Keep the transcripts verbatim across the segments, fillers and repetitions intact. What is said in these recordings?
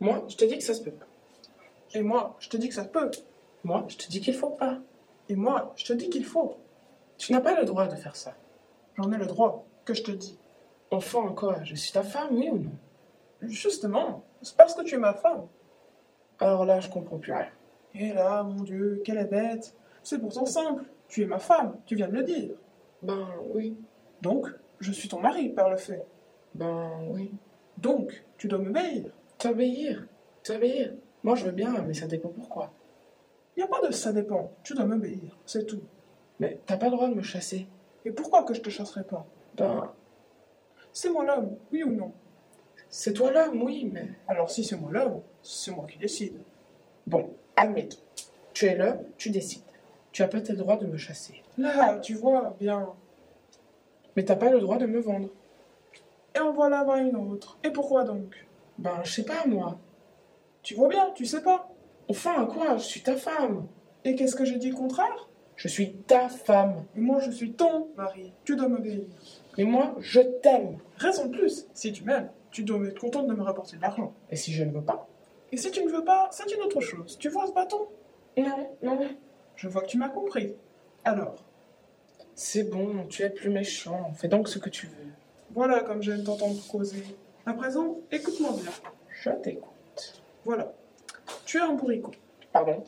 Moi, je te dis que ça se peut pas. Et moi, je te dis que ça peut. Moi, je te dis qu'il faut pas. Et moi, je te dis qu'il faut. Tu n'as pas le droit de faire ça. J'en ai le droit, que je te dis. Enfin, quoi, je suis ta femme, oui ou non? Justement, c'est parce que tu es ma femme. Alors là, je comprends plus rien. Et là, mon Dieu, quelle est bête. C'est pourtant simple. Tu es ma femme, tu viens de le dire. Ben oui. Donc, je suis ton mari par le fait. Ben oui. Donc, tu dois m'obéir. T'obéir? T'obéir? Moi, je veux bien, mais ça dépend pourquoi. Il n'y a pas de ça dépend. Tu dois m'obéir, c'est tout. Mais t'as pas le droit de me chasser. Et pourquoi que je te chasserai pas? Ben, C'est moi l'homme, oui ou non? c'est toi l'homme, oui, mais... Alors si c'est moi l'homme, c'est moi qui décide. Bon, admettons. Tu es l'homme, tu décides. Tu as peut-être le droit de me chasser. Là, tu vois, bien. Mais t'as pas le droit de me vendre. Et en voilà va une autre. Et pourquoi donc? Ben, je sais pas, moi. Tu vois bien, tu sais pas. Enfin, quoi, je suis ta femme. Et qu'est-ce que j'ai dit le contraire? Je suis ta femme. Et moi je suis ton mari. Tu dois m'obéir. Mais moi, je t'aime. Raison de plus, si tu m'aimes, tu dois être contente de me rapporter de l'argent. Et si je ne veux pas? Et si tu ne veux pas, c'est une autre chose. Tu vois ce bâton? Non, non. Je vois que tu m'as compris. Alors, C'est bon, tu es plus méchant. Fais donc ce que tu veux. voilà comme j'aime t'entendre causer. À présent, écoute-moi bien. Je t'écoute. Voilà. Tu es un bourricot. Pardon?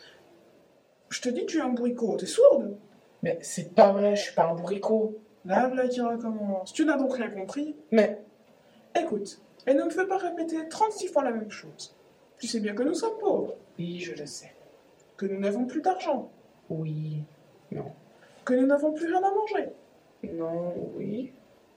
Je te dis tu es un bourricot, t'es sourde? Mais c'est pas vrai, je suis pas un bourricot. Là, voilà qui recommence. Tu n'as donc rien compris? Mais, Écoute, et ne me fais pas répéter trente-six fois la même chose. Tu sais bien que nous sommes pauvres, oui, je le sais. que nous n'avons plus d'argent, Oui, non. que nous n'avons plus rien à manger. Non, oui,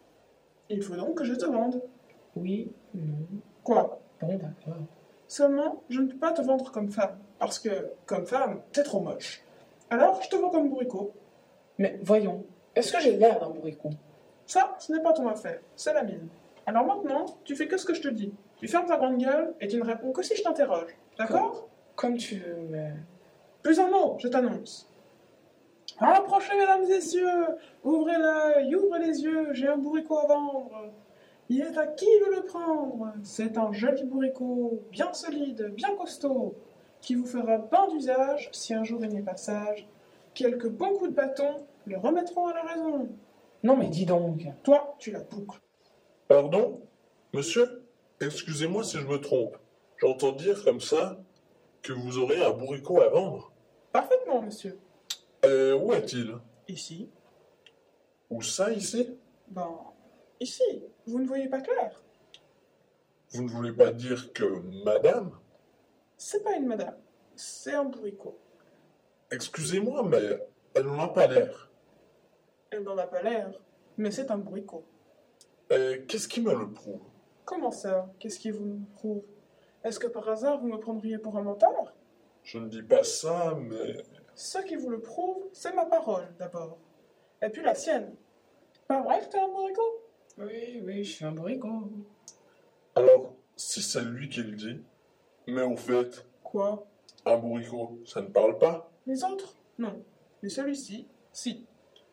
Il faut donc que je te vende. oui, non. Quoi? Bon, d'accord. Seulement, je ne peux pas te vendre comme femme, parce que, comme femme, t'es trop moche. Alors, je te vends comme bourricot. Mais voyons, est-ce que j'ai l'air d'un bourricot? Ça, ce n'est pas ton affaire, c'est la mienne. Alors maintenant, tu fais que ce que je te dis. Tu fermes ta grande gueule et tu ne réponds que si je t'interroge. D'accord? Comme tu veux, mais... Plus un mot, je t'annonce. Approchez, mesdames et messieurs, ouvrez l'œil, ouvrez les yeux, j'ai un bourricot à vendre. Il est à qui veut le prendre? C'est un joli bourricot, bien solide, bien costaud, qui vous fera bon d'usage si un jour il n'est pas sage. Quelques bons coups de bâton le remettront à la raison. Non mais dis donc. Toi, tu la boucles. Pardon? Monsieur? Excusez-moi si je me trompe. J'entends dire comme ça que vous aurez un bourricot à vendre. Parfaitement, monsieur. Euh, où est-il? Ici? Où ça, ici? Ben, ici. Vous ne voyez pas clair? Vous ne voulez pas dire que madame? C'est pas une madame, c'est un bourricot. Excusez-moi, mais elle n'en a pas l'air. Elle n'en a pas l'air, mais c'est un bourricot. Euh, qu'est-ce qui me le prouve? Comment ça? Qu'est-ce qui vous prouve? Est-ce que par hasard vous me prendriez pour un menteur? Je ne dis pas ça, mais... Ce qui vous le prouve, c'est ma parole, d'abord. Et puis la sienne. Pas vrai que t'es un bourricot? Oui, oui, je suis un bourricot. Alors, si c'est lui qui le dit, mais au fait, Quoi? un bourricot, ça ne parle pas? Les autres? Non. Mais celui-ci, si.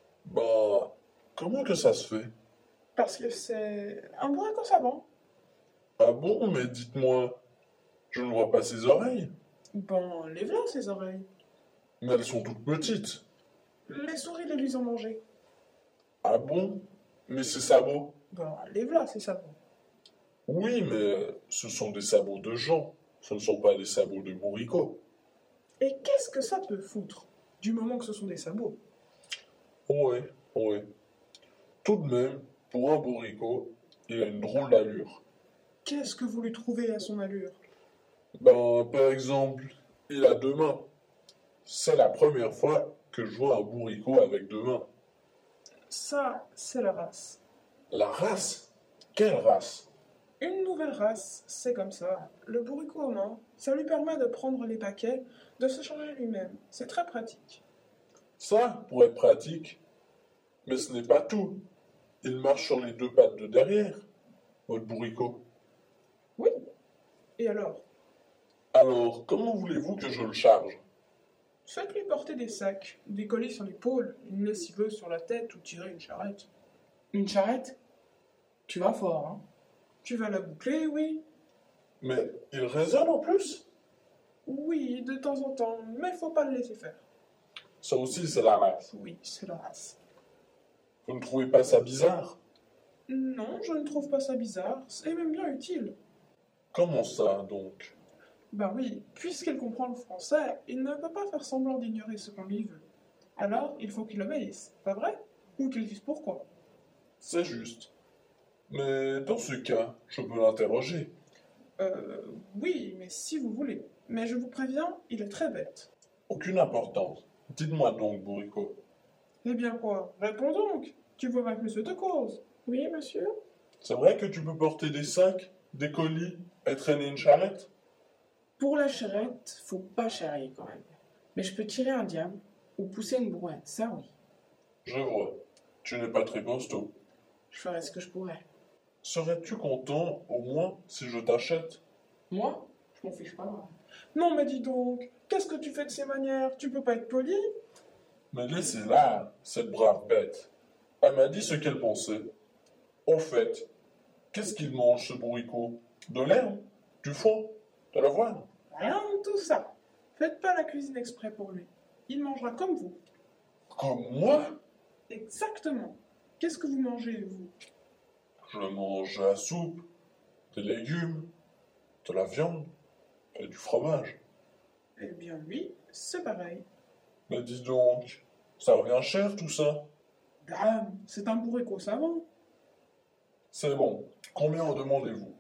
Bah, comment que ça se fait? Parce que c'est un bourricot savant. Ah bon, mais dites-moi, je ne vois pas ses oreilles. Bon, lève-la ses oreilles. Mais elles sont toutes petites. Les souris les lui ont mangé. Ah bon? Mais ses sabots? Bon, lève-la ses sabots. Oui, mais ce sont des sabots de gens. Ce ne sont pas des sabots de bourricot. Et qu'est-ce que ça peut foutre? Du moment que ce sont des sabots. Oui, oui. Tout de même, pour un bourricot, il a une drôle d'allure. Qu'est-ce que vous lui trouvez à son allure? Ben, par exemple, il a deux mains. C'est la première fois que je vois un bourricot avec deux mains. Ça, c'est la race. La race? Quelle race? Une nouvelle race, c'est comme ça. Le bourricot aux mains, ça lui permet de prendre les paquets, de se charger lui-même. C'est très pratique. Ça, pour être pratique. Mais ce n'est pas tout. Il marche sur les deux pattes de derrière, votre bourricot. Oui. Et alors? Alors, comment voulez-vous que je le charge? Faites-lui porter des sacs, des colliers sur l'épaule, une lessiveuse sur la tête ou tirer une charrette. Une charrette? Tu vas fort, hein? Tu vas la boucler, oui. Mais il raisonne en plus. Oui, de temps en temps, mais faut pas le laisser faire. Ça aussi, c'est la race. Oui, c'est la race. Vous ne trouvez pas ça bizarre? Non, je ne trouve pas ça bizarre, c'est même bien utile. Comment ça, donc? Bah oui, puisqu'il comprend le français, il ne peut pas faire semblant d'ignorer ce qu'on lui veut. Alors, il faut qu'il obéisse, pas vrai? Ou qu'il dise pourquoi. C'est juste. Mais dans ce cas, je peux l'interroger. Euh, oui, mais si vous voulez. Mais je vous préviens, il est très bête. Aucune importance. Dites-moi donc, Bourricot. Eh bien quoi? Réponds donc! Tu vois bien que monsieur te cause. Oui, monsieur? C'est vrai que tu peux porter des sacs, des colis et traîner une charrette? Pour la charrette, faut pas charrier quand même. Mais je peux tirer un diable ou pousser une brouette, ça oui. Je vois. Tu n'es pas très costaud. Je ferai ce que je pourrais. Serais-tu content, au moins, si je t'achète? Moi, je m'en fiche pas. Non, mais dis donc, qu'est-ce que tu fais de ces manières? Tu peux pas être poli? Mais laissez-la, cette brave bête. Elle m'a dit ce qu'elle pensait. Au fait, qu'est-ce qu'il mange, ce bourricot? De l'herbe? Du foin? De l'avoine? Rien de tout ça. Faites pas la cuisine exprès pour lui. Il mangera comme vous. Comme moi? Exactement. Qu'est-ce que vous mangez, vous? Je mange de la soupe, des légumes, de la viande et du fromage. Eh bien, lui, c'est pareil. Mais dis donc, ça revient cher tout ça? Dame, c'est un bourricot savant. C'est bon, combien en demandez-vous?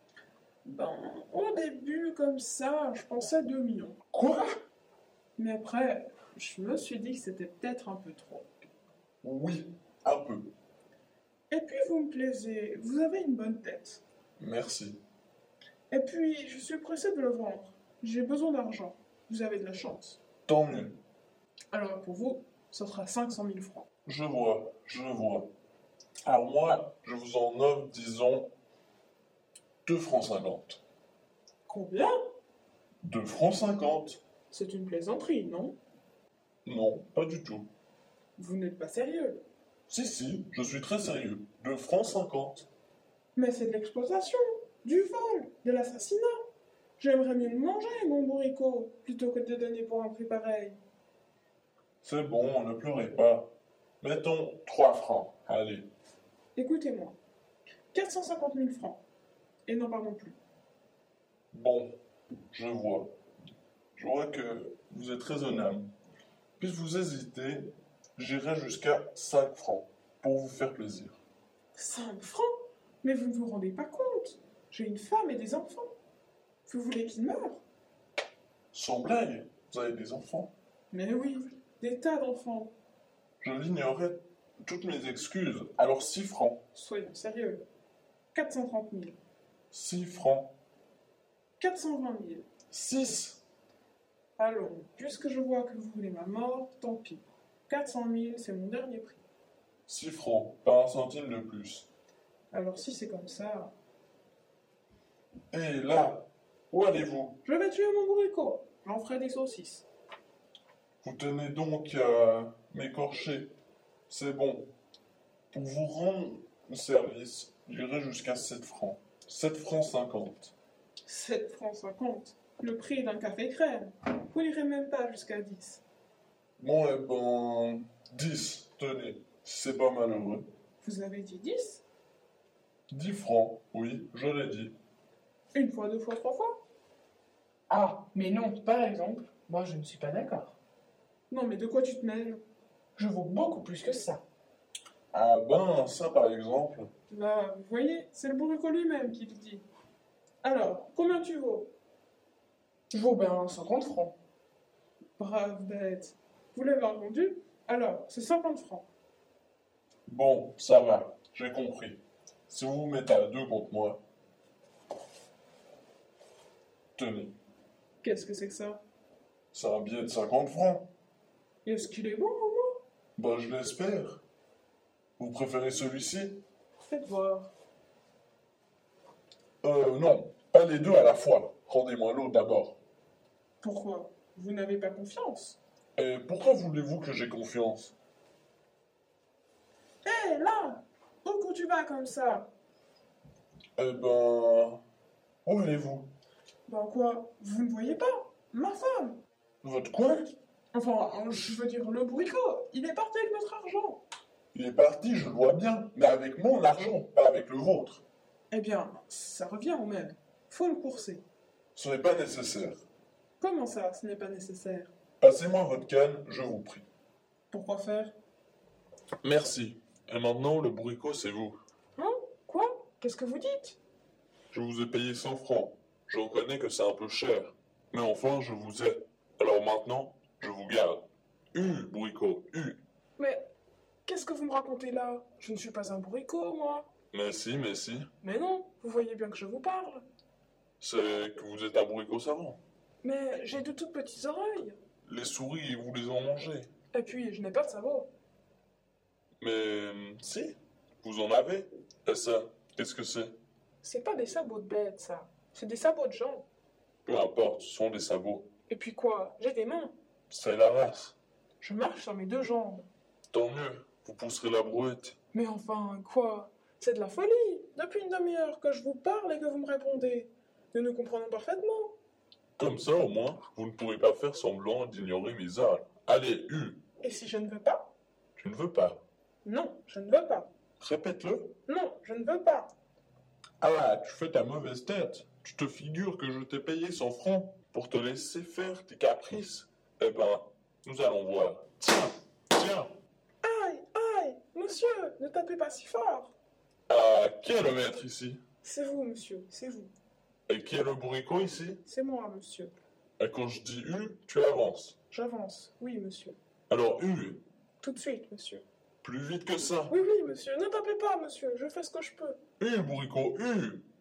Ben, au début, comme ça, je pensais deux millions. Quoi? Mais après, je me suis dit que c'était peut-être un peu trop. Oui, un peu. Et puis, vous me plaisez, vous avez une bonne tête. Merci. Et puis, je suis pressé de le vendre. J'ai besoin d'argent. Vous avez de la chance. Tant mieux. Alors, pour vous, ce sera cinq cent mille francs. Je vois, je vois. Alors moi, je vous en offre, disons, deux francs cinquante. Combien? Deux francs cinquante? C'est une plaisanterie, non? Non, pas du tout. Vous n'êtes pas sérieux. Si, si, je suis très sérieux. Deux francs cinquante. Mais c'est de l'exploitation, du vol, de l'assassinat. J'aimerais mieux le manger, mon bourricot, plutôt que de donner pour un prix pareil. C'est bon, ne pleurez pas. Mettons trois francs, allez. Écoutez-moi, quatre cent cinquante mille francs. Et n'en parlons plus. Bon, je vois. Je vois que vous êtes raisonnable. Puisque vous hésitez, j'irai jusqu'à cinq francs, pour vous faire plaisir. Cinq francs? Mais vous ne vous rendez pas compte. J'ai une femme et des enfants. Vous voulez qu'ils meurent? Sans blague, vous avez des enfants. Mais oui, des tas d'enfants. Je l'ignorais. Toutes mes excuses. Alors six francs. Soyons sérieux. quatre cent trente mille. Six francs. quatre cent vingt mille. Six. Allons, puisque je vois que vous voulez ma mort, tant pis. quatre cent mille, c'est mon dernier prix. Six francs, pas un centime de plus. Alors si c'est comme ça... Et là, où allez-vous? Je vais tuer mon bourricot. J'en ferai des saucisses. Vous tenez donc à m'écorcher. C'est bon. Pour vous rendre service, j'irai jusqu'à sept francs. sept francs cinquante. sept francs cinquante. Le prix d'un café crème. Vous n'irez même pas jusqu'à dix. Bon, eh ben, dix, tenez, si c'est pas malheureux. Vous avez dit dix? dix francs, oui, je l'ai dit. Une fois, deux fois, trois fois? Ah, mais non, par exemple, moi je ne suis pas d'accord. Non, mais de quoi tu te mêles? Je vaux beaucoup plus que ça. Ah ben, ça par exemple. Là, vous voyez, c'est le bourricot lui-même qui le dit. Alors, combien tu vaux? Je vaux bien cinquante francs. Brave bête. Vous l'avez entendu? Alors, c'est cinquante francs. Bon, ça va, j'ai compris. Si vous vous mettez à deux contre moi, tenez, Qu'est-ce que c'est que ça? c'est un billet de cinquante francs. Est-ce qu'il est bon, au moins? Ben, je l'espère. Vous préférez celui-ci? Faites voir. Euh, non, pas les deux à la fois. Rendez-moi l'autre d'abord. Pourquoi? Vous n'avez pas confiance? Et pourquoi voulez-vous que j'ai confiance? Hé, là! Où que tu vas comme ça? Eh ben... Où allez-vous? Ben quoi? Vous ne voyez pas? Ma femme! Votre quoi? Enfin, je veux dire, le bourricot, il est parti avec notre argent. Il est parti, je le vois bien, mais avec mon argent, pas avec le vôtre. Eh bien, ça revient au même. Faut le courser. Ce n'est pas nécessaire. Comment ça, ce n'est pas nécessaire? Passez-moi votre canne, je vous prie. Pourquoi faire? Merci. Et maintenant, le bourricot, c'est vous. Hein? Quoi? Qu'est-ce que vous dites? Je vous ai payé cent francs. Je reconnais que c'est un peu cher. Mais enfin, je vous ai. Alors maintenant, je vous garde. U, bourricot, U. Mais qu'est-ce que vous me racontez là? Je ne suis pas un bourricot, moi. Mais si, mais si. Mais non, vous voyez bien que je vous parle. C'est que vous êtes un bourricot savant. Mais j'ai de toutes petites oreilles. Les souris, vous les en mangez. Et puis, je n'ai pas de sabot. Mais si, vous en avez. Et ça, qu'est-ce que c'est? C'est pas des sabots de bête, ça. C'est des sabots de gens. Peu importe, ce sont des sabots. Et puis quoi? J'ai des mains. C'est la race. Je marche sur mes deux jambes. Tant mieux, vous pousserez la brouette. Mais enfin, quoi? C'est de la folie. Depuis une demi-heure que je vous parle et que vous me répondez. Nous nous comprenons parfaitement. Comme ça, au moins, vous ne pourrez pas faire semblant d'ignorer mes arts. Allez, U. Et si je ne veux pas? Tu ne veux pas. Non, je ne veux pas. Répète-le. Non, je ne veux pas. Ah, tu fais ta mauvaise tête. Tu te figures que je t'ai payé cent francs pour te laisser faire tes caprices. Eh ben, nous allons voir. Tiens, tiens. Aïe, aïe, monsieur, ne tapez pas si fort. Ah, qui est le maître ici? C'est vous, monsieur, c'est vous. Et qui est le bourricot ici? C'est moi, monsieur. Et quand je dis U, tu avances. J'avance. Oui, monsieur. Alors U, Tout de suite, monsieur. plus vite que ça. Oui, oui, monsieur. Ne tapez pas, monsieur. Je fais ce que je peux. U, bourricot, U.